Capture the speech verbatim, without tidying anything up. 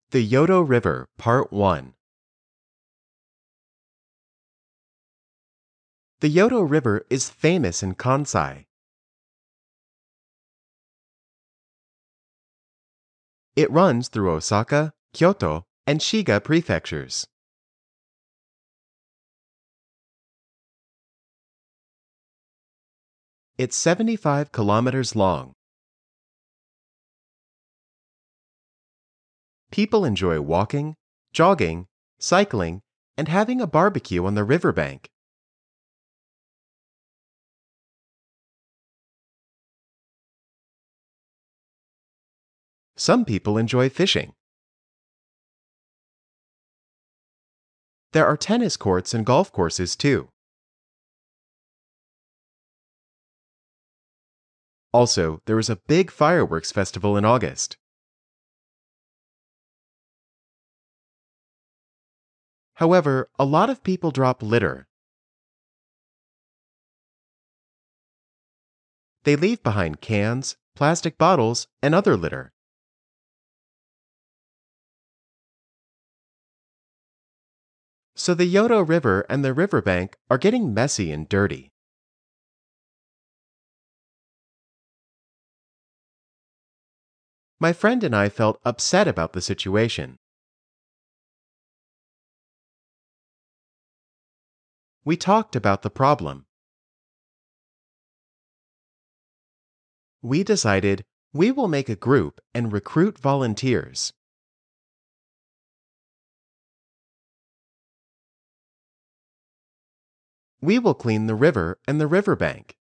The Yodo River, Part one. The Yodo River is famous in Kansai. It runs through Osaka, Kyoto, and Shiga prefectures. It's seventy-five kilometers long. People enjoy walking, jogging, cycling, and having a barbecue on the riverbank. Some people enjoy fishing. There are tennis courts and golf courses too. Also, there is a big fireworks festival in August. However, a lot of people drop litter. They leave behind cans, plastic bottles, and other litter. So the Yodo River and the riverbank are getting messy and dirty. My friend and I felt upset about the situation. We talked about the problem. We decided we will make a group and recruit volunteers. We will clean the river and the riverbank.